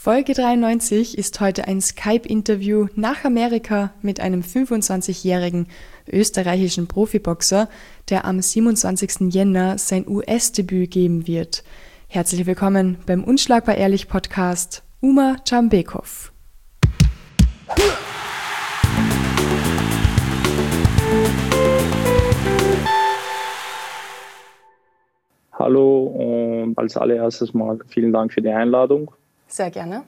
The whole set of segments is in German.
Folge 93 ist heute ein Skype-Interview nach Amerika mit einem 25-jährigen österreichischen Profiboxer, der am 27. Jänner sein US-Debüt geben wird. Herzlich willkommen beim Unschlagbar Ehrlich Podcast, Umar Jambekov. Hallo und als allererstes mal vielen Dank für die Einladung. Sehr gerne.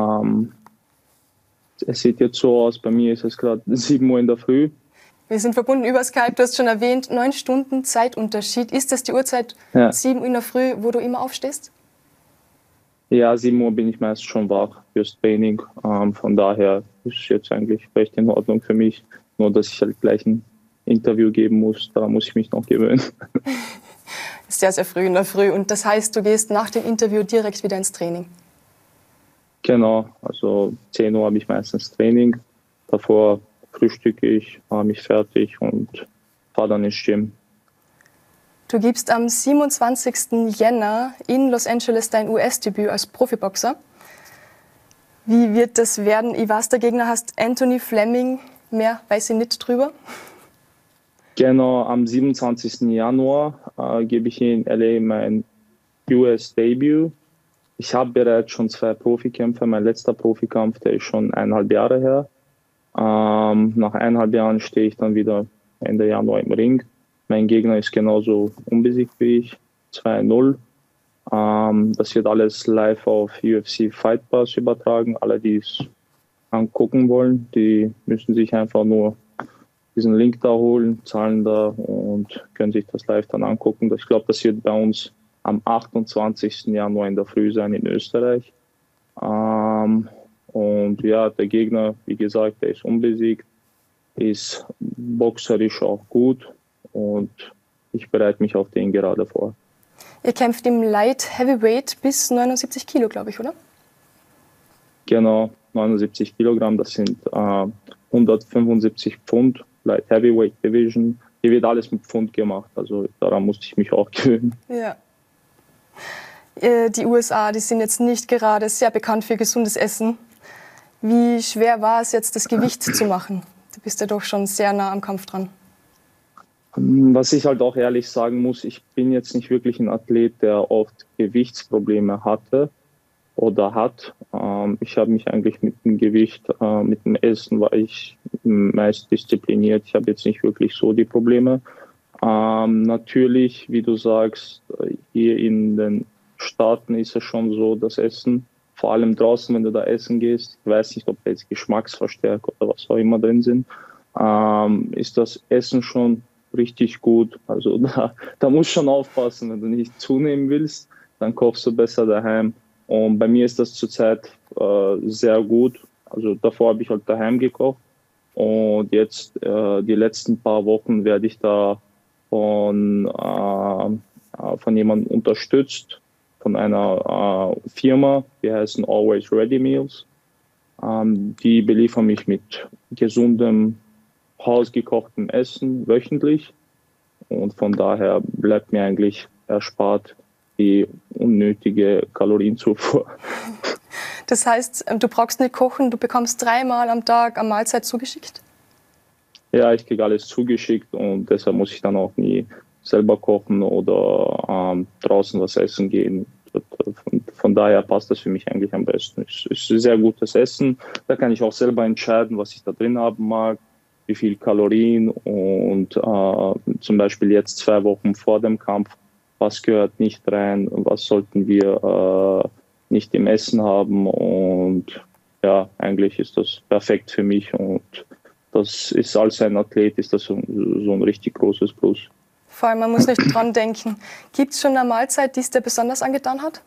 Es sieht jetzt so aus, bei mir ist es gerade 7 Uhr in der Früh. Wir sind verbunden über Skype, du hast schon erwähnt, 9 Stunden Zeitunterschied. Ist das die Uhrzeit 7 Uhr in der Früh, wo du immer aufstehst? Ja, 7 Uhr bin ich meist schon wach fürs Training. Von daher ist es jetzt eigentlich recht in Ordnung für mich. Nur, dass ich halt gleich ein Interview geben muss, da muss ich mich noch gewöhnen. Sehr, sehr früh in der Früh. Und das heißt, du gehst nach dem Interview direkt wieder ins Training? Genau, also 10 Uhr habe ich meistens Training. Davor frühstücke ich, mache mich fertig und fahre dann ins Gym. Du gibst am 27. Jänner in Los Angeles dein US-Debüt als Profiboxer. Wie wird das werden? Ich weiß, der Gegner heißt Anthony Fleming. Mehr weiß ich nicht drüber. Genau, am 27. Januar gebe ich in LA mein US-Debüt. Ich habe bereits schon 2 Profikämpfe. Mein letzter Profikampf, der ist schon 1,5 Jahre her. Nach 1,5 Jahren stehe ich dann wieder Ende Januar im Ring. Mein Gegner ist genauso unbesiegt wie ich, 2-0. Das wird alles live auf UFC Fight Pass übertragen. Alle, die es angucken wollen, die müssen sich einfach nur diesen Link da holen, zahlen da und können sich das live dann angucken. Ich glaube, das wird bei uns am 28. Januar in der Früh sein in Österreich. Und ja, der Gegner, wie gesagt, der ist unbesiegt, ist boxerisch auch gut und ich bereite mich auf den gerade vor. Ihr kämpft im Light Heavyweight bis 79 Kilo, glaube ich, oder? Genau, 79 Kilogramm, das sind 175 Pfund, Light Heavyweight Division. Hier wird alles mit Pfund gemacht, also daran musste ich mich auch gewöhnen. Ja. Die USA, die sind jetzt nicht gerade sehr bekannt für gesundes Essen. Wie schwer war es jetzt, das Gewicht zu machen? Du bist ja doch schon sehr nah am Kampf dran. Was ich halt auch ehrlich sagen muss, ich bin jetzt nicht wirklich ein Athlet, der oft Gewichtsprobleme hatte oder hat. Ich habe mich eigentlich mit dem Gewicht, mit dem Essen war ich meist diszipliniert. Ich habe jetzt nicht wirklich so die Probleme. Natürlich, wie du sagst, hier in den Staaten ist es schon so, das Essen, vor allem draußen, wenn du da essen gehst, ich weiß nicht, ob da jetzt Geschmacksverstärker oder was auch immer drin sind, ist das Essen schon richtig gut. Also da musst du schon aufpassen, wenn du nicht zunehmen willst, dann kochst du besser daheim. Und bei mir ist das zurzeit sehr gut. Also davor habe ich halt daheim gekocht und jetzt die letzten paar Wochen werde ich da von jemandem unterstützt, von einer Firma, die heißen Always Ready Meals. Die beliefern mich mit gesundem, hausgekochtem Essen wöchentlich und von daher bleibt mir eigentlich erspart die unnötige Kalorienzufuhr. Das heißt, du brauchst nicht kochen, du bekommst 3-mal am Tag eine Mahlzeit zugeschickt? Ja, ich kriege alles zugeschickt und deshalb muss ich dann auch nie selber kochen oder draußen was essen gehen. Von daher passt das für mich eigentlich am besten. Es ist sehr gutes Essen. Da kann ich auch selber entscheiden, was ich da drin haben mag, wie viel Kalorien und zum Beispiel jetzt 2 Wochen vor dem Kampf, was gehört nicht rein, was sollten wir nicht im Essen haben. Und ja, eigentlich ist das perfekt für mich und das ist als ein Athlet ist das so ein richtig großes Plus. Vor allem, man muss nicht dran denken. Gibt es schon eine Mahlzeit, die es dir besonders angetan hat?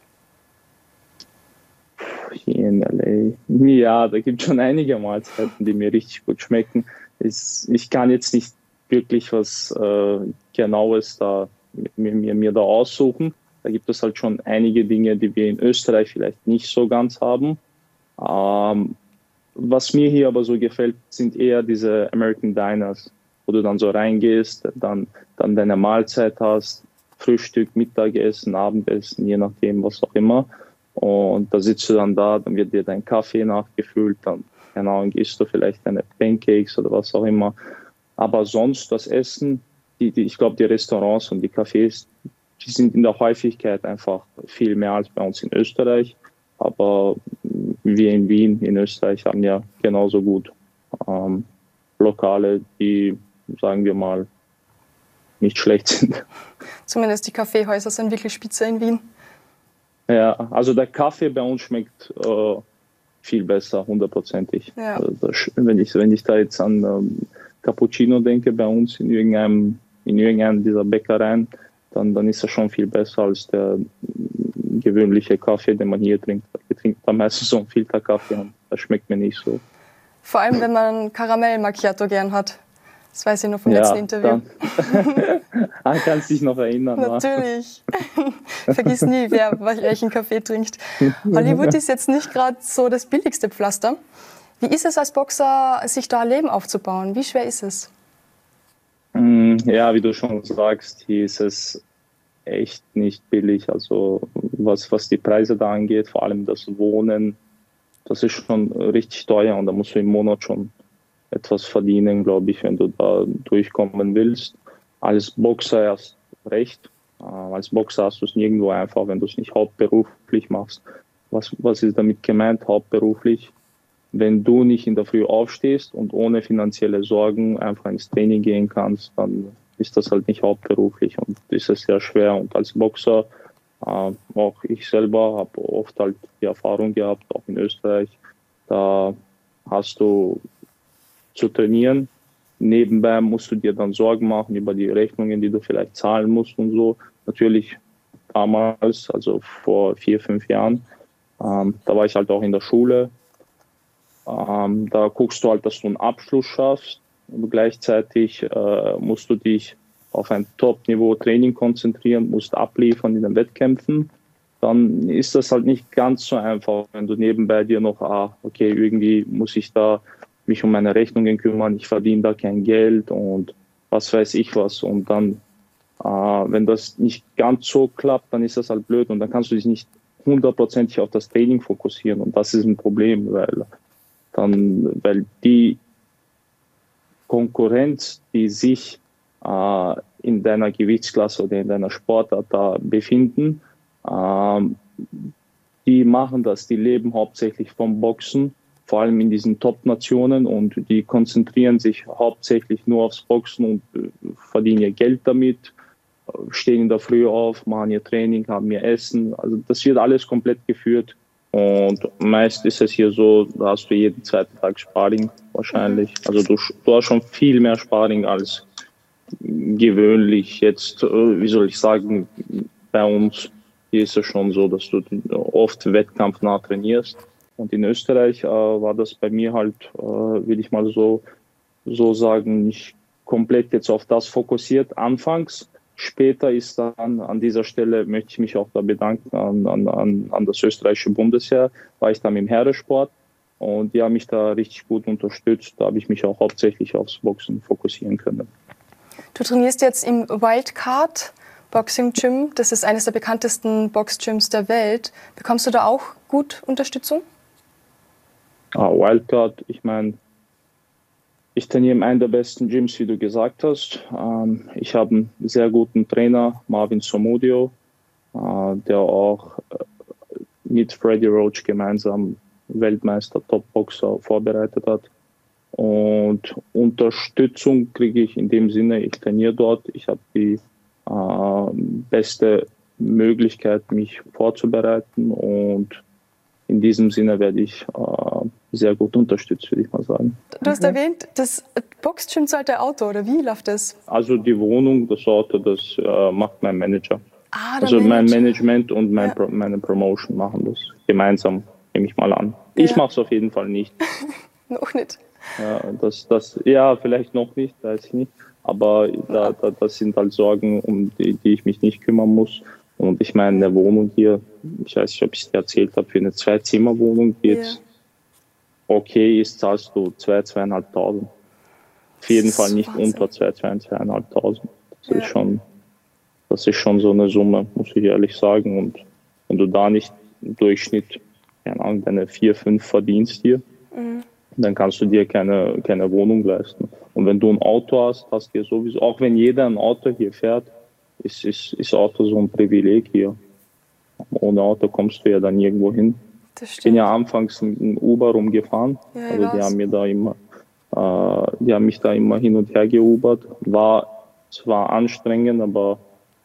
Hier in LA. Ja, da gibt es schon einige Mahlzeiten, die mir richtig gut schmecken. Ich kann jetzt nicht wirklich was Genaues da mir da aussuchen. Da gibt es halt schon einige Dinge, die wir in Österreich vielleicht nicht so ganz haben. Was mir hier aber so gefällt, sind eher diese American Diners, wo du dann so reingehst, dann deine Mahlzeit hast, Frühstück, Mittagessen, Abendessen, je nachdem, was auch immer. Und da sitzt du dann da, dann wird dir dein Kaffee nachgefüllt, dann genau, gehst du vielleicht deine Pancakes oder was auch immer. Aber sonst das Essen, ich glaube, die Restaurants und die Cafés, die sind in der Häufigkeit einfach viel mehr als bei uns in Österreich. Aber wir in Wien, in Österreich, haben ja genauso gut Lokale, die, sagen wir mal, nicht schlecht sind. Zumindest die Kaffeehäuser sind wirklich spitze in Wien. Ja, also der Kaffee bei uns schmeckt viel besser, hundertprozentig. Ja. Also wenn ich da jetzt an Cappuccino denke bei uns in irgendeinem dieser Bäckereien, dann ist das schon viel besser als der gewöhnliche Kaffee, den man hier trinkt. Wir trinken da meistens so einen Filterkaffee und das schmeckt mir nicht so. Vor allem, wenn man Karamell Macchiato gern hat. Das weiß ich noch vom letzten Interview. Kannst dich noch erinnern. Natürlich. Vergiss nie, wer welchen Kaffee trinkt. Hollywood ist jetzt nicht gerade so das billigste Pflaster. Wie ist es als Boxer, sich da ein Leben aufzubauen? Wie schwer ist es? Ja, wie du schon sagst, hier ist es echt nicht billig. Also was die Preise da angeht, vor allem das Wohnen, das ist schon richtig teuer und da musst du im Monat schon etwas verdienen, glaube ich, wenn du da durchkommen willst. Als Boxer erst recht. Als Boxer hast du es nirgendwo einfach, wenn du es nicht hauptberuflich machst. Was ist damit gemeint, hauptberuflich? Wenn du nicht in der Früh aufstehst und ohne finanzielle Sorgen einfach ins Training gehen kannst, dann ist das halt nicht hauptberuflich und ist es sehr schwer. Und als Boxer, auch ich selber habe oft halt die Erfahrung gehabt, auch in Österreich, da hast du zu trainieren. Nebenbei musst du dir dann Sorgen machen über die Rechnungen, die du vielleicht zahlen musst und so. Natürlich damals, also vor 4, 5 Jahren, da war ich halt auch in der Schule. Da guckst du halt, dass du einen Abschluss schaffst. Und gleichzeitig musst du dich auf ein Top-Niveau Training konzentrieren, musst abliefern in den Wettkämpfen. Dann ist das halt nicht ganz so einfach, wenn du nebenbei dir noch, okay, irgendwie muss ich da mich um meine Rechnungen kümmern, ich verdiene da kein Geld und was weiß ich was. Und dann, wenn das nicht ganz so klappt, dann ist das halt blöd und dann kannst du dich nicht hundertprozentig auf das Training fokussieren und das ist ein Problem, weil die Konkurrenz, die sich in deiner Gewichtsklasse oder in deiner Sportart da befinden, die machen das, die leben hauptsächlich vom Boxen, vor allem in diesen Top-Nationen und die konzentrieren sich hauptsächlich nur aufs Boxen und verdienen ihr Geld damit, stehen in der Früh auf, machen ihr Training, haben ihr Essen. Also das wird alles komplett geführt und meist ist es hier so, da hast du jeden zweiten Tag Sparring wahrscheinlich. Also du hast schon viel mehr Sparring als gewöhnlich jetzt, wie soll ich sagen, bei uns. Hier ist es schon so, dass du oft wettkampfnah trainierst. Und in Österreich war das bei mir halt, will ich mal so sagen, nicht komplett jetzt auf das fokussiert anfangs. Später ist dann an dieser Stelle, möchte ich mich auch da bedanken an das österreichische Bundesheer, war ich dann im Heeresport und die haben mich da richtig gut unterstützt. Da habe ich mich auch hauptsächlich aufs Boxen fokussieren können. Du trainierst jetzt im Wildcard Boxing Gym. Das ist eines der bekanntesten Boxgyms der Welt. Bekommst du da auch gut Unterstützung? Wildcard, ich meine, ich trainiere in einem der besten Gyms, wie du gesagt hast. Ich habe einen sehr guten Trainer, Marvin Somudio, der auch mit Freddie Roach gemeinsam Weltmeister, Topboxer vorbereitet hat. Und Unterstützung kriege ich in dem Sinne, ich trainiere dort, ich habe die beste Möglichkeit, mich vorzubereiten und in diesem Sinne werde ich sehr gut unterstützt, würde ich mal sagen. Du hast erwähnt, das Boxgym zahlt der Auto, oder wie läuft das? Also die Wohnung, das Auto, das macht mein Manager. Also mein Management und meine Promotion machen das gemeinsam, nehme ich mal an. Ja. Ich mache es auf jeden Fall nicht. Noch nicht. Ja, vielleicht noch nicht, weiß ich nicht. Aber das sind halt Sorgen, um die ich mich nicht kümmern muss. Und ich meine, eine Wohnung hier, ich weiß nicht, ob ich es dir erzählt habe, für eine 2-Zimmer-Wohnung, die jetzt okay ist, zahlst du 2.000, 2.500. Auf jeden Fall nicht unter 2.000, 2.500. Das ist schon so eine Summe, muss ich ehrlich sagen. Und wenn du da nicht im Durchschnitt, keine Ahnung, deine 4, 5 verdienst hier, dann kannst du dir keine Wohnung leisten. Und wenn du ein Auto hast, hast du dir sowieso, auch wenn jeder ein Auto hier fährt, ist Auto so ein Privileg hier. Ohne Auto kommst du ja dann nirgendwo hin. Ich bin ja anfangs mit einem Uber rumgefahren. Ja, also die haben mich da immer hin und her geubert. War zwar anstrengend, aber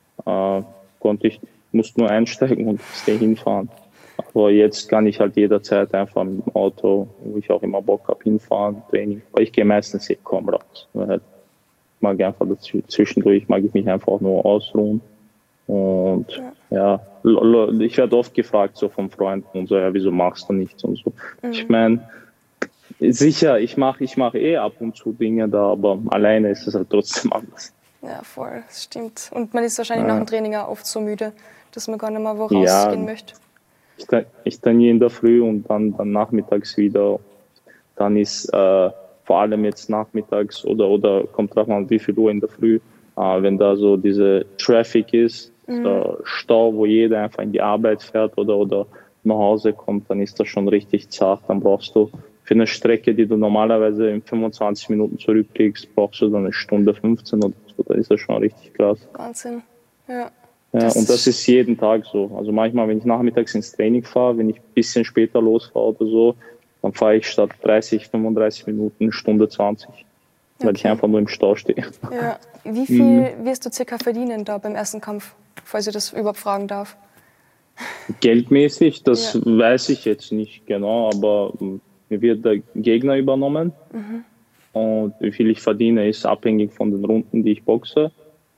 musste nur einsteigen und hinfahren. Aber jetzt kann ich halt jederzeit einfach mit dem Auto, wo ich auch immer Bock habe, hinfahren, Training. Aber ich gehe meistens kaum raus. Halt, mag einfach zwischendurch mag ich mich einfach nur ausruhen. Und ja, ich werde oft gefragt so von Freunden und so, ja, wieso machst du nichts und so. Ich meine, sicher, ich mache ab und zu Dinge da, aber alleine ist es halt trotzdem anders. Ja, voll, das stimmt. Und man ist wahrscheinlich nach dem Training auch oft so müde, dass man gar nicht mehr wo rausgehen möchte. Ich trainiere in der Früh und dann nachmittags wieder. Dann ist vor allem jetzt nachmittags oder kommt drauf an, wie viel Uhr in der Früh, wenn da so diese Traffic ist, der Stau, wo jeder einfach in die Arbeit fährt oder nach Hause kommt, dann ist das schon richtig zart. Dann brauchst du für eine Strecke, die du normalerweise in 25 Minuten zurücklegst, brauchst du dann 1:15 oder so. Da ist das schon richtig krass. Wahnsinn, ja. Ja, und das ist jeden Tag so. Also manchmal, wenn ich nachmittags ins Training fahre, wenn ich ein bisschen später losfahre oder so, dann fahre ich statt 30, 35 Minuten 1:20, weil ich einfach nur im Stau stehe. Ja. Wie viel wirst du circa verdienen da beim ersten Kampf, falls ich das überhaupt fragen darf? Geldmäßig, das weiß ich jetzt nicht genau, aber mir wird der Gegner übernommen. Und wie viel ich verdiene, ist abhängig von den Runden, die ich boxe.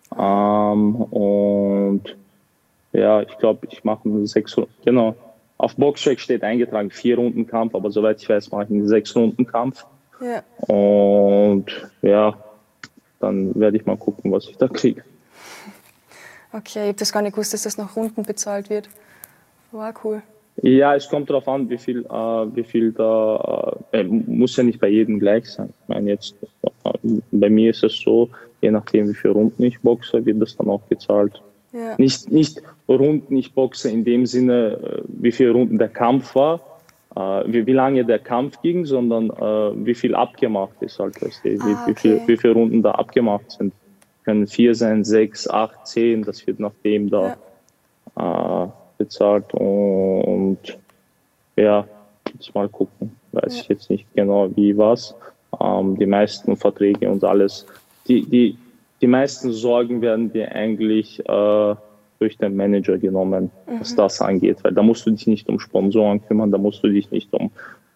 Und ja, ich glaube, ich mache 6 Runden. Genau. Auf Boxtrack steht eingetragen 4-Runden-Kampf, aber soweit ich weiß, mache ich einen 6-Runden-Kampf. Ja. Und ja, dann werde ich mal gucken, was ich da kriege. Okay, ich habe das gar nicht gewusst, dass das nach Runden bezahlt wird. War cool. Ja, es kommt darauf an, wie viel da, muss ja nicht bei jedem gleich sein. Ich meine jetzt, bei mir ist es so, je nachdem wie viele Runden ich boxe, wird das dann auch gezahlt. Ja. Nicht Runden ich boxe in dem Sinne, wie viele Runden der Kampf war, wie lange der Kampf ging, sondern wie viel abgemacht ist halt, wie viele Runden da abgemacht sind. Können 4 sein, 6, 8, 10, das wird nach dem da bezahlt. Und ja, jetzt mal gucken, weiß ich jetzt nicht genau wie was. Die meisten Verträge und alles, die meisten Sorgen werden dir eigentlich durch den Manager genommen, was das angeht, weil da musst du dich nicht um Sponsoren kümmern, da musst du dich nicht um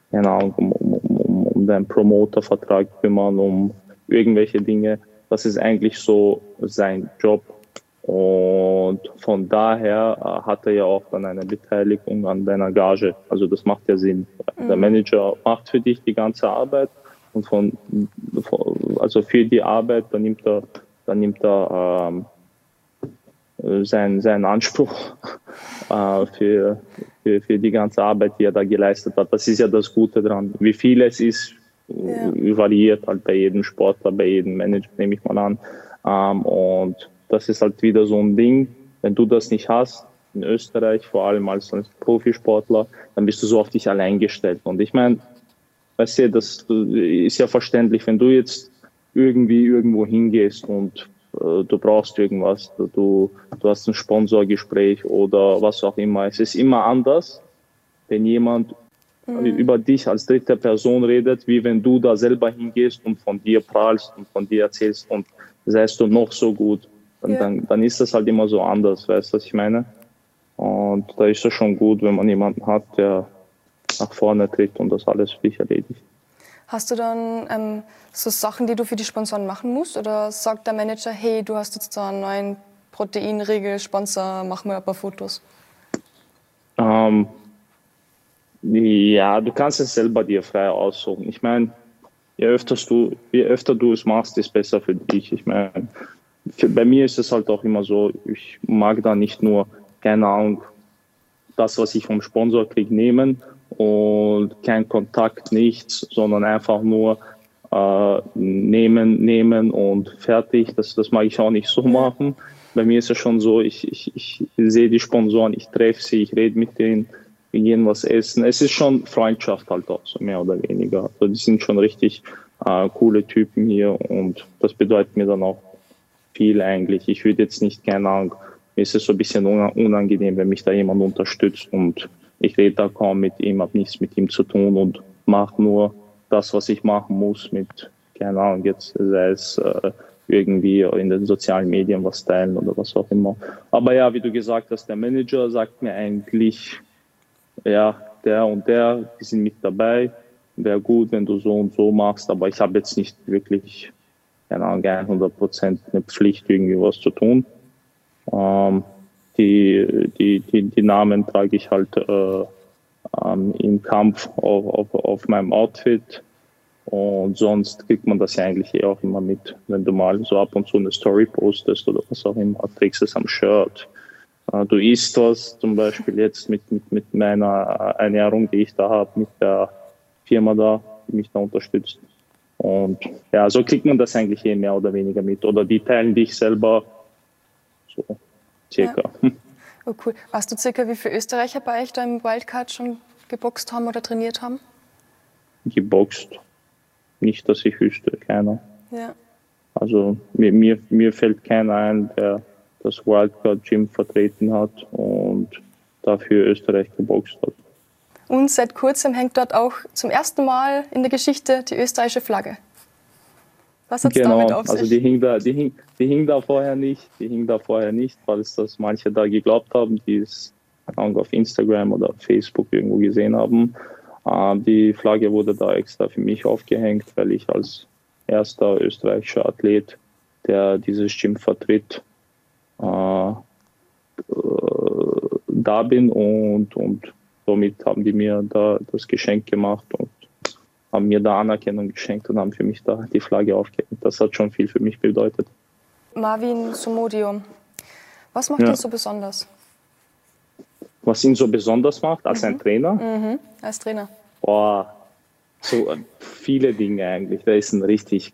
deinen Promotervertrag kümmern, um irgendwelche Dinge. Das ist eigentlich so sein Job. Und von daher hat er ja auch dann eine Beteiligung an deiner Gage. Also das macht ja Sinn. Der Manager macht für dich die ganze Arbeit und also für die Arbeit, dann nimmt er seinen Anspruch für die ganze Arbeit, die er da geleistet hat. Das ist ja das Gute dran. Wie viel es ist, variiert halt bei jedem Sportler, bei jedem Manager, nehme ich mal an. Und das ist halt wieder so ein Ding, wenn du das nicht hast, in Österreich, vor allem als Profisportler, dann bist du so auf dich allein gestellt. Und ich meine, weißt du, das ist ja verständlich, wenn du jetzt irgendwo hingehst und du brauchst irgendwas, du hast ein Sponsorgespräch oder was auch immer. Es ist immer anders, wenn jemand über dich als dritte Person redet, wie wenn du da selber hingehst und von dir prahlst und von dir erzählst und seist du noch so gut. Dann ist das halt immer so anders, weißt du, was ich meine? Und da ist es schon gut, wenn man jemanden hat, der nach vorne tritt und das alles für dich erledigt. Hast du dann so Sachen, die du für die Sponsoren machen musst? Oder sagt der Manager, hey, du hast jetzt da einen neuen Proteinriegel, Sponsor, mach mal ein paar Fotos? Ja, du kannst es selber dir frei aussuchen. Ich meine, je öfter du es machst, ist besser für dich. Ich meine, bei mir ist es halt auch immer so, ich mag da nicht nur, keine Ahnung, das, was ich vom Sponsor kriege, nehmen und kein Kontakt, nichts, sondern einfach nur nehmen und fertig. Das mag ich auch nicht so machen. Bei mir ist es schon so, ich sehe die Sponsoren, ich treffe sie, ich rede mit denen, wir gehen was essen. Es ist schon Freundschaft halt auch, so mehr oder weniger. Also die sind schon richtig coole Typen hier und das bedeutet mir dann auch viel eigentlich. Ich würde jetzt nicht, keine Ahnung, mir ist es so ein bisschen unangenehm, wenn mich da jemand unterstützt und ich rede da kaum mit ihm, habe nichts mit ihm zu tun und mache nur das, was ich machen muss mit, keine Ahnung, jetzt sei es irgendwie in den sozialen Medien was teilen oder was auch immer. Aber ja, wie du gesagt hast, der Manager sagt mir eigentlich, ja, der und der, die sind mit dabei, wäre gut, wenn du so und so machst, aber ich habe jetzt nicht wirklich, keine Ahnung, 100% eine Pflicht, irgendwie was zu tun. Die Namen trage ich halt im Kampf auf meinem Outfit. Und sonst kriegt man das ja eigentlich auch immer mit, wenn du mal so ab und zu eine Story postest oder was auch immer, trägst es am Shirt. Du isst was, zum Beispiel jetzt mit meiner Ernährung, die ich da habe, mit der Firma da, die mich da unterstützt. Und ja, so kriegt man das eigentlich mehr oder weniger mit. Oder die teilen dich selber so circa. Ja. Oh, cool. Weißt du circa, wie viele Österreicher bei euch da im Wildcard schon geboxt haben oder trainiert haben? Geboxt? Nicht, dass ich wüsste, keiner. Ja. Also mir fällt keiner ein, der das Wildcard Gym vertreten hat und dafür Österreich geboxt hat. Und seit kurzem hängt dort auch zum ersten Mal in der Geschichte die österreichische Flagge. Was hat es damit auf sich? Also die hing da vorher nicht, weil es das manche da geglaubt haben, die es auf Instagram oder Facebook irgendwo gesehen haben. Die Flagge wurde da extra für mich aufgehängt, weil ich als erster österreichischer Athlet, der dieses Gym vertritt, da bin und somit haben die mir da das Geschenk gemacht und haben mir da Anerkennung geschenkt und haben für mich da die Flagge aufgehängt. Das hat schon viel für mich bedeutet. Marvin Somodio, was macht ihn so besonders? Was ihn so besonders macht als ein Trainer? Als Trainer. Boah, so viele Dinge eigentlich. Der ist ein richtig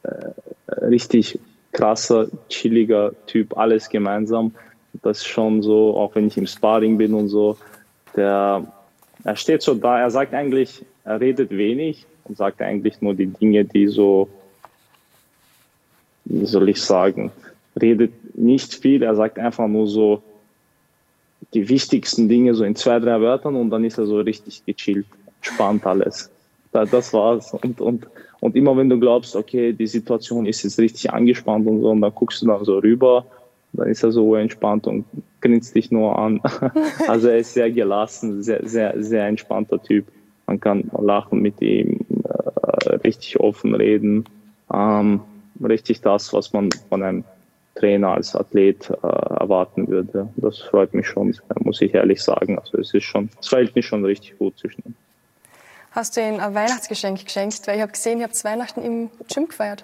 krasser, chilliger Typ, alles gemeinsam. Das ist schon so, auch wenn ich im Sparring bin und so, er steht so da, er sagt eigentlich, er redet wenig und sagt eigentlich nur die Dinge, die so, wie soll ich sagen, redet nicht viel, er sagt einfach nur so die wichtigsten Dinge so in 2, 3 Wörtern und dann ist er so richtig gechillt, entspannt alles. Das war's. Und immer wenn du glaubst, okay, die Situation ist jetzt richtig angespannt und so, und dann guckst du dann so rüber, dann ist er so entspannt und grinst dich nur an. Also er ist sehr gelassen, sehr, sehr, sehr entspannter Typ. Man kann lachen mit ihm, richtig offen reden. Richtig das, was man von einem Trainer als Athlet erwarten würde. Das freut mich schon, muss ich ehrlich sagen. Also es fällt mir schon richtig gut zwischen uns. Hast du ihm ein Weihnachtsgeschenk geschenkt? Weil ich habe gesehen, ihr habt Weihnachten im Gym gefeiert.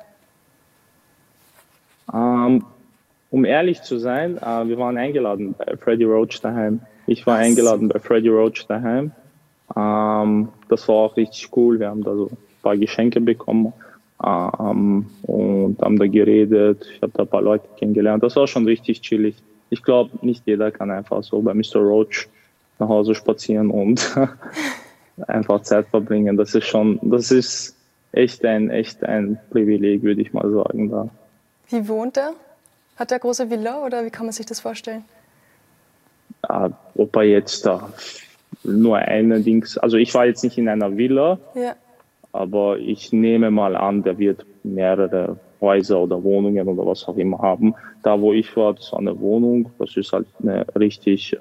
Um ehrlich zu sein, wir waren eingeladen bei Freddie Roach daheim. Ich war eingeladen bei Freddie Roach daheim. Das war auch richtig cool. Wir haben da so ein paar Geschenke bekommen und haben da geredet. Ich habe da ein paar Leute kennengelernt. Das war schon richtig chillig. Ich glaube, nicht jeder kann einfach so bei Mr. Roach nach Hause spazieren und einfach Zeit verbringen. Das ist echt ein Privileg, würde ich mal sagen. Da. Wie wohnt er? Hat er eine große Villa oder wie kann man sich das vorstellen? Ob er jetzt da nur also ich war jetzt nicht in einer Villa, ja. Aber ich nehme mal an, der wird mehrere Häuser oder Wohnungen oder was auch immer haben. Da, wo ich war, das war eine Wohnung, das ist halt eine richtig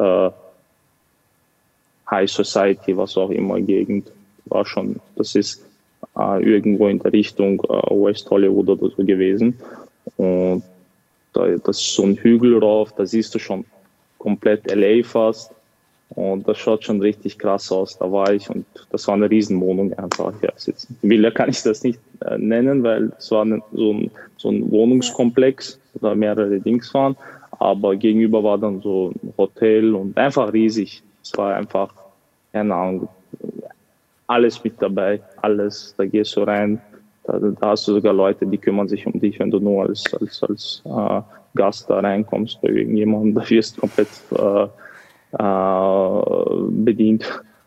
High Society, was auch immer Gegend war schon. Das ist irgendwo in der Richtung West Hollywood oder so gewesen. Und das ist so ein Hügel rauf, da siehst du schon komplett LA fast. Und das schaut schon richtig krass aus. Da war ich und das war eine Riesenwohnung einfach. Ja, Villa kann ich das nicht nennen, weil es war so ein Wohnungskomplex, wo da mehrere Dings waren. Aber gegenüber war dann so ein Hotel und einfach riesig. Es war einfach, keine Ahnung, alles mit dabei, alles. Da gehst du rein, da hast du sogar Leute, die kümmern sich um dich, wenn du nur als Gast da reinkommst bei irgendjemandem. Da wirst du komplett bedient.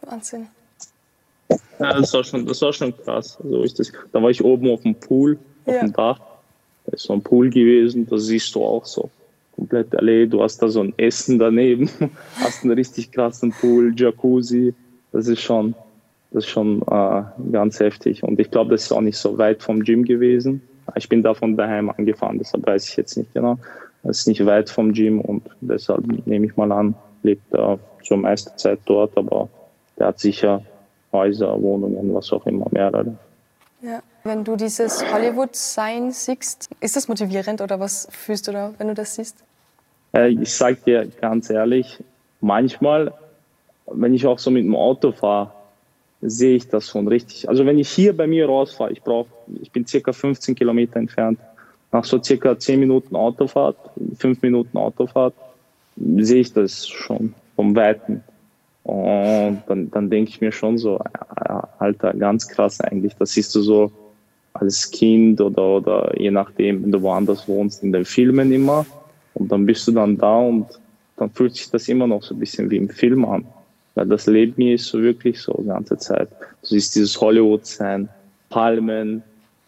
Wahnsinn. Ja, das war schon krass. Also da war ich oben auf dem Pool, auf dem Dach. Da ist so ein Pool gewesen, da siehst du auch so komplett Allee. Du hast da so ein Essen daneben, hast einen richtig krassen Pool, Jacuzzi. Das ist schon ganz heftig. Und ich glaube, das ist auch nicht so weit vom Gym gewesen. Ich bin da von daheim angefahren, deshalb weiß ich jetzt nicht genau. Das ist nicht weit vom Gym und deshalb nehme ich mal an, lebt er zur meisten Zeit dort, aber der hat sicher Häuser, Wohnungen, was auch immer, mehrere. Ja. Wenn du dieses Hollywood-Sein siehst, ist das motivierend oder was fühlst du da, wenn du das siehst? Ich sag dir ganz ehrlich, manchmal, wenn ich auch so mit dem Auto fahre, sehe ich das schon richtig. Also wenn ich hier bei mir rausfahre, ich bin circa 15 Kilometer entfernt, nach so circa 10 Minuten Autofahrt, 5 Minuten Autofahrt, sehe ich das schon vom Weiten. Und dann denke ich mir schon so, Alter, ganz krass eigentlich. Das siehst du so als Kind oder je nachdem, wenn du woanders wohnst, in den Filmen immer. Und dann bist du dann da und dann fühlt sich das immer noch so ein bisschen wie im Film an. Weil das Leben hier ist so wirklich so die ganze Zeit. Du siehst dieses Hollywood-Sein, Palmen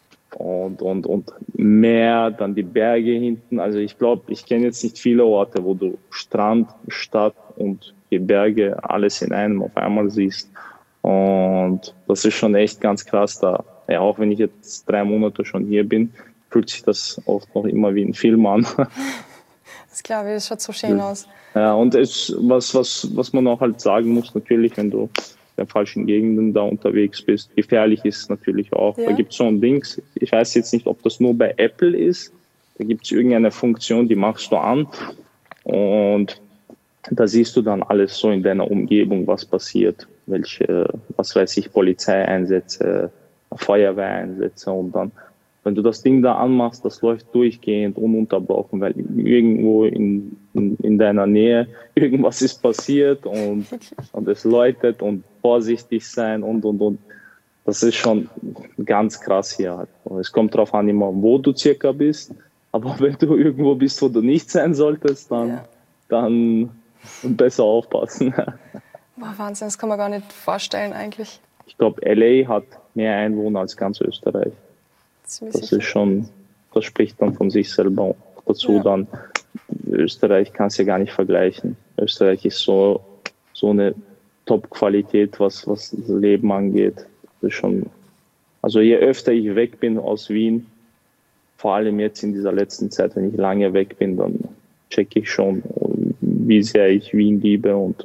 und Meer, dann die Berge hinten. Also ich glaube, ich kenne jetzt nicht viele Orte, wo du Strand, Stadt und die Berge alles in einem auf einmal siehst. Und das ist schon echt ganz krass da. Ja, auch wenn ich jetzt 3 Monate schon hier bin, fühlt sich das oft noch immer wie ein Film an. Das glaube ich, das schaut so schön aus. Ja, und was man auch halt sagen muss, natürlich, wenn du in falschen Gegenden da unterwegs bist, gefährlich ist es natürlich auch. Ja. Da gibt es so ein Ding, ich weiß jetzt nicht, ob das nur bei Apple ist, da gibt es irgendeine Funktion, die machst du an und da siehst du dann alles so in deiner Umgebung, was passiert, welche, was weiß ich, Polizeieinsätze, Feuerwehreinsätze und dann, wenn du das Ding da anmachst, das läuft durchgehend, ununterbrochen, weil irgendwo in deiner Nähe irgendwas ist passiert und es läutet und vorsichtig sein und. Das ist schon ganz krass hier. Es kommt darauf an, immer wo du circa bist, aber wenn du irgendwo bist, wo du nicht sein solltest, dann besser aufpassen. Boah, Wahnsinn, das kann man gar nicht vorstellen eigentlich. Ich glaube, LA hat mehr Einwohner als ganz Österreich. Das ist schon, das spricht dann von sich selber. Und dazu dann, Österreich kannst du ja gar nicht vergleichen. Österreich ist so eine Top-Qualität, was das Leben angeht. Das ist schon, also je öfter ich weg bin aus Wien, vor allem jetzt in dieser letzten Zeit, wenn ich lange weg bin, dann checke ich schon, wie sehr ich Wien liebe und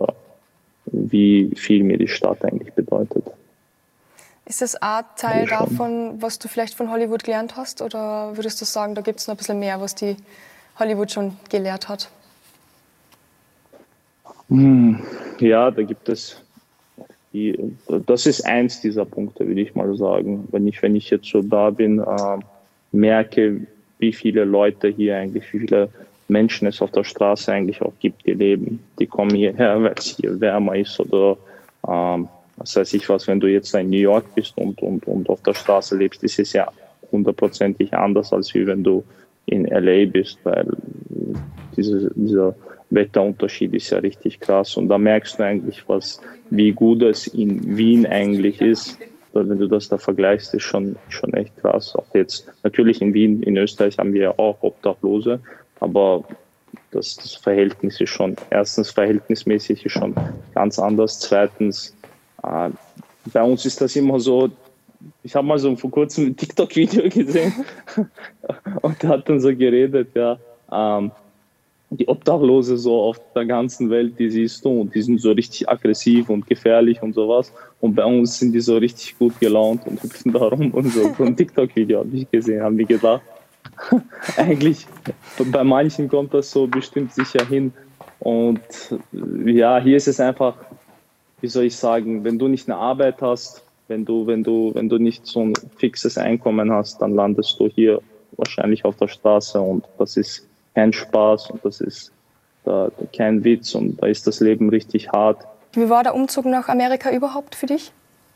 wie viel mir die Stadt eigentlich bedeutet. Ist das ein Teil davon, was du vielleicht von Hollywood gelernt hast? Oder würdest du sagen, da gibt es noch ein bisschen mehr, was die Hollywood schon gelehrt hat? Ja, da gibt es, das ist eins dieser Punkte, würde ich mal sagen. Wenn ich jetzt so da bin, merke, wie viele Leute hier eigentlich, wie viele Menschen es auf der Straße eigentlich auch gibt, die leben. Die kommen hierher, weil es hier wärmer ist oder was weiß ich was, wenn du jetzt in New York bist und auf der Straße lebst, ist es ja 100%ig anders, als wie wenn du in LA bist, weil dieser Wetterunterschied ist ja richtig krass und da merkst du eigentlich, wie gut es in Wien eigentlich ist. Wenn du das da vergleichst, ist schon echt krass. Auch jetzt, natürlich in Wien, in Österreich haben wir ja auch Obdachlose, aber das Verhältnis ist schon, erstens verhältnismäßig ist schon ganz anders, zweitens bei uns ist das immer so, ich habe mal so vor kurzem ein TikTok-Video gesehen und der hat dann so geredet, die Obdachlose so auf der ganzen Welt, die siehst du und die sind so richtig aggressiv und gefährlich und sowas und bei uns sind die so richtig gut gelaunt und hüpfen da rum und so ein TikTok-Video habe ich gesehen, haben die gedacht, eigentlich bei manchen kommt das so bestimmt sicher hin und ja, hier ist es einfach, wie soll ich sagen, wenn du nicht eine Arbeit hast, wenn du nicht so ein fixes Einkommen hast, dann landest du hier wahrscheinlich auf der Straße und das ist kein Spaß und das ist kein Witz und da ist das Leben richtig hart. Wie war der Umzug nach Amerika überhaupt für dich?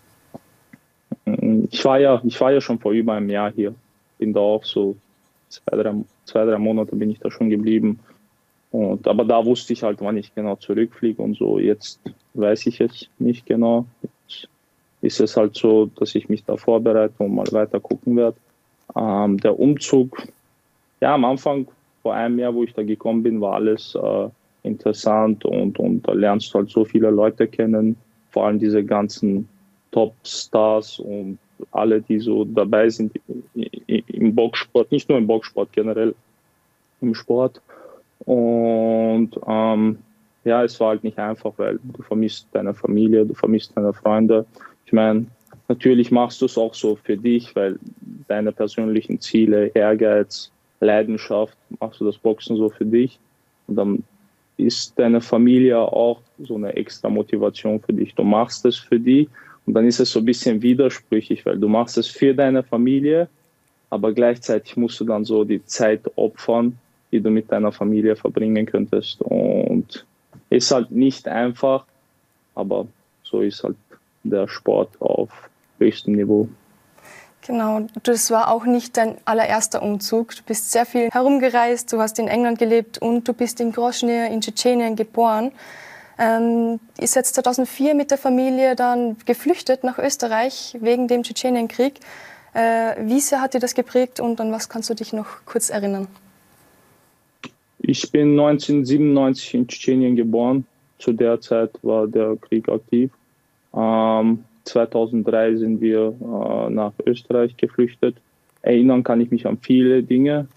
Ich war ja schon vor über einem Jahr hier. Bin da auch so 2-3 Monate bin ich da schon geblieben Aber da wusste ich halt, wann ich genau zurückfliege und so. Jetzt weiß ich es nicht genau. Jetzt ist es halt so, dass ich mich da vorbereite und mal weiter gucken werde. Der Umzug, ja, am Anfang, vor einem Jahr, wo ich da gekommen bin, war alles interessant und da lernst du halt so viele Leute kennen, vor allem diese ganzen Top-Stars und alle, die so dabei sind im Boxsport, nicht nur im Boxsport, generell im Sport. Und ja, es war halt nicht einfach, weil du vermisst deine Familie, du vermisst deine Freunde. Ich meine, natürlich machst du es auch so für dich, weil deine persönlichen Ziele, Ehrgeiz, Leidenschaft, machst du das Boxen so für dich. Und dann ist deine Familie auch so eine extra Motivation für dich. Du machst es für die und dann ist es so ein bisschen widersprüchlich, weil du machst es für deine Familie, aber gleichzeitig musst du dann so die Zeit opfern, die du mit deiner Familie verbringen könntest. Und ist halt nicht einfach, aber so ist halt der Sport auf höchstem Niveau. Genau, das war auch nicht dein allererster Umzug. Du bist sehr viel herumgereist, du hast in England gelebt und du bist in Grozny in Tschetschenien geboren. Ist jetzt 2004 mit der Familie dann geflüchtet nach Österreich wegen dem Tschetschenienkrieg. Wie sehr hat dir das geprägt und an was kannst du dich noch kurz erinnern? Ich bin 1997 in Tschetschenien geboren. Zu der Zeit war der Krieg aktiv. 2003 sind wir nach Österreich geflüchtet. Erinnern kann ich mich an viele Dinge.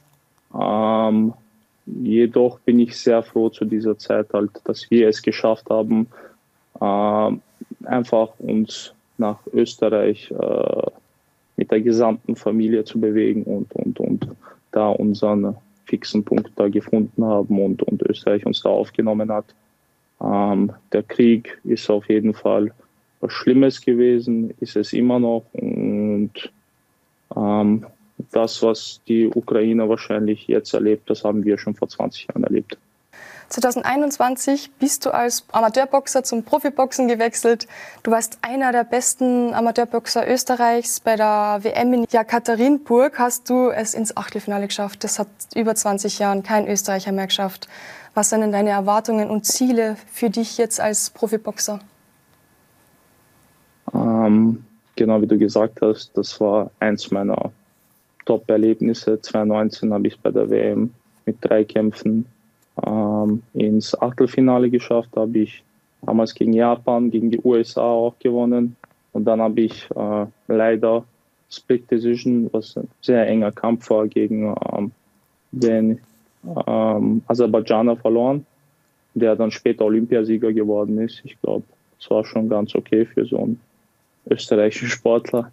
Jedoch bin ich sehr froh zu dieser Zeit, halt, dass wir es geschafft haben, einfach uns nach Österreich mit der gesamten Familie zu bewegen und da unseren fixen Punkt da gefunden haben und Österreich uns da aufgenommen hat. Der Krieg ist auf jeden Fall was Schlimmes gewesen, ist es immer noch. Und das, was die Ukraine wahrscheinlich jetzt erlebt, das haben wir schon vor 20 Jahren erlebt. 2021 bist du als Amateurboxer zum Profiboxen gewechselt. Du warst einer der besten Amateurboxer Österreichs. Bei der WM in Jekaterinburg hast du es ins Achtelfinale geschafft. Das hat über 20 Jahren kein Österreicher mehr geschafft. Was sind denn deine Erwartungen und Ziele für dich jetzt als Profiboxer? Genau wie du gesagt hast, das war eins meiner Top-Erlebnisse. 2019 habe ich bei der WM mit 3 Kämpfen ins Achtelfinale geschafft. Da habe ich damals gegen Japan, gegen die USA auch gewonnen. Und dann habe ich leider Split Decision, was ein sehr enger Kampf war, gegen den Aserbaidschaner verloren, der dann später Olympiasieger geworden ist. Ich glaube, das war schon ganz okay für so einen österreichischen Sportler.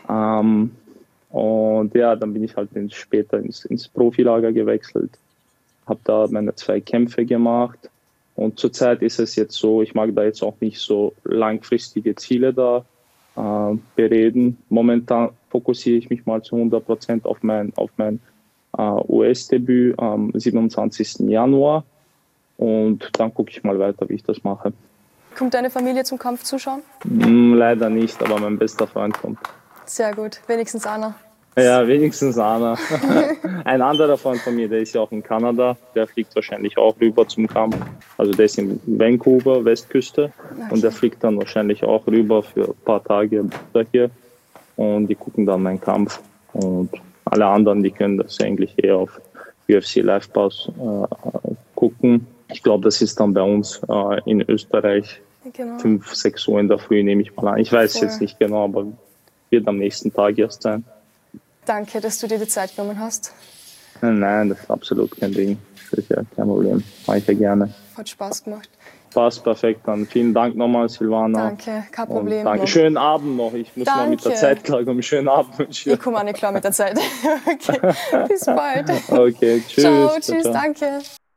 Und ja, dann bin ich halt später ins Profilager gewechselt, habe da meine 2 Kämpfe gemacht. Und zurzeit ist es jetzt so, ich mag da jetzt auch nicht so langfristige Ziele da bereden. Momentan fokussiere ich mich mal zu 100% auf mein US-Debüt am 27. Januar. Und dann gucke ich mal weiter, wie ich das mache. Kommt deine Familie zum Kampf zuschauen? Leider nicht, aber mein bester Freund kommt. Sehr gut, wenigstens einer. Ja, wenigstens einer. Ein anderer Freund von mir, der ist ja auch in Kanada, der fliegt wahrscheinlich auch rüber zum Kampf. Also der ist in Vancouver, Westküste. Okay. Und der fliegt dann wahrscheinlich auch rüber für ein paar Tage hier. Und die gucken dann meinen Kampf. Und alle anderen, die können das eigentlich eher auf UFC Live Pass gucken. Ich glaube, das ist dann bei uns in Österreich 5, 6 Uhr in der Früh, nehme ich mal an. Ich weiß jetzt nicht genau, aber wird am nächsten Tag erst sein. Danke, dass du dir die Zeit genommen hast. Nein, das ist absolut kein Ding. Das ist ja kein Problem. Mache ich ja gerne. Hat Spaß gemacht. Passt perfekt. Dann vielen Dank nochmal, Silvana. Danke, kein Problem. Danke. Schönen Abend noch. Ich muss mal mit der Zeit klarkommen. Schönen Abend wünschen. Ich komme auch nicht klar mit der Zeit. Okay, bis bald. Okay, tschüss. Ciao, tschüss, danke.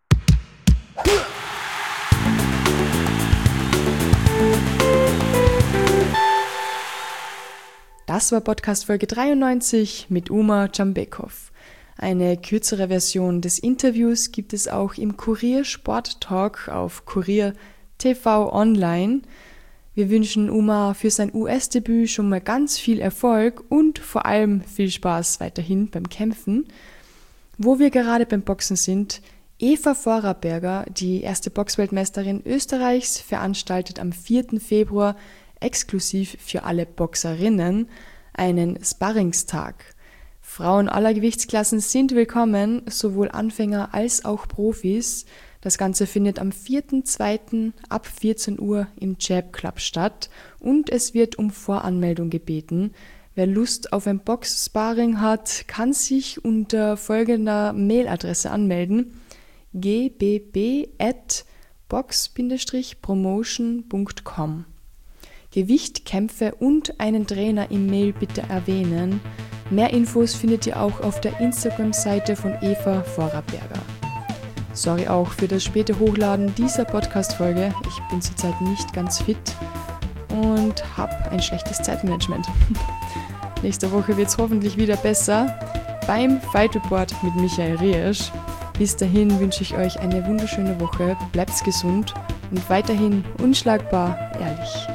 Das war Podcast Folge 93 mit Umar Jambekov. Eine kürzere Version des Interviews gibt es auch im Kurier Sport Talk auf Kurier TV Online. Wir wünschen Umar für sein US-Debüt schon mal ganz viel Erfolg und vor allem viel Spaß weiterhin beim Kämpfen. Wo wir gerade beim Boxen sind, Eva Vorarlberger, die erste Boxweltmeisterin Österreichs, veranstaltet am 4. Februar exklusiv für alle Boxerinnen einen Sparringstag. Frauen aller Gewichtsklassen sind willkommen, sowohl Anfänger als auch Profis. Das Ganze findet am 4.2. ab 14 Uhr im Jab Club statt und es wird um Voranmeldung gebeten. Wer Lust auf ein Box-Sparring hat, kann sich unter folgender Mailadresse anmelden: gbb@box-promotion.com. Gewicht, Kämpfe und einen Trainer im Mail bitte erwähnen. Mehr Infos findet ihr auch auf der Instagram-Seite von Eva Vorarlberger. Sorry auch für das späte Hochladen dieser Podcast-Folge. Ich bin zurzeit nicht ganz fit und habe ein schlechtes Zeitmanagement. Nächste Woche wird es hoffentlich wieder besser beim Fight Report mit Michael Riesch. Bis dahin wünsche ich euch eine wunderschöne Woche, bleibt gesund und weiterhin unschlagbar ehrlich.